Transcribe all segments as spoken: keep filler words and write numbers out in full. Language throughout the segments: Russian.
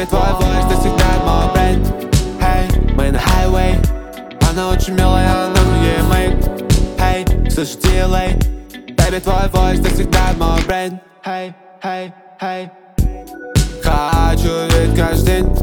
Baby, твой voice достигает мой brain. Hey, мы на highway. Она очень милая, но ей мейк. Hey, слышу дилей. Baby, твой voice достигает мой brain. Hey, hey, hey. Хочу ведь каждый день.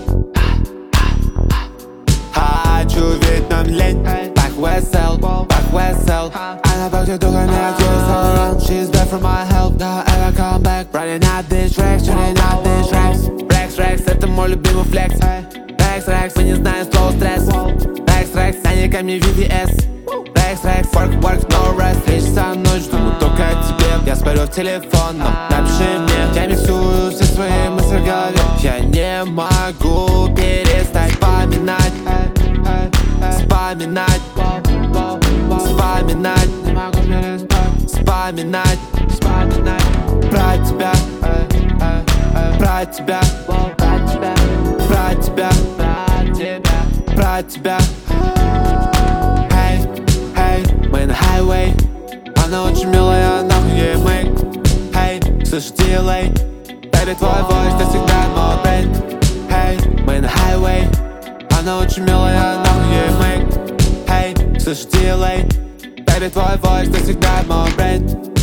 Хочу ведь нам лень. Так весел, так весел. Она пахнет духами, как есть all around. She's back for my help, now ever come back. Running out these tracks, running out these tracks. Rex, Rex, это мой любимый флекс. Rex, Rex, мы не знаем слово стресс. Rex, Rex, они ко мне ви ви эс. Rex, Rex, work, work, no rest. Три часа ночь, думаю только о тебе. Я смотрю в телефон, но напиши мне. Я миксую все свои мысли в голове. Я не могу перестать вспоминать. Вспоминать, вспоминать, не могу перестать вспоминать, вспоминать про тебя, про тебя, про тебя, про тебя, про тебя. Hey, hey, мы на highway. Она очень милая, нахуй ей мейк. Hey, слышу дилей. Baby, твой voice достигает мой brain. Hey, мы на highway. Она очень милая, нахуй ей мейк. Hey, слышу дилей. Baby, твой voice достигает мой brain.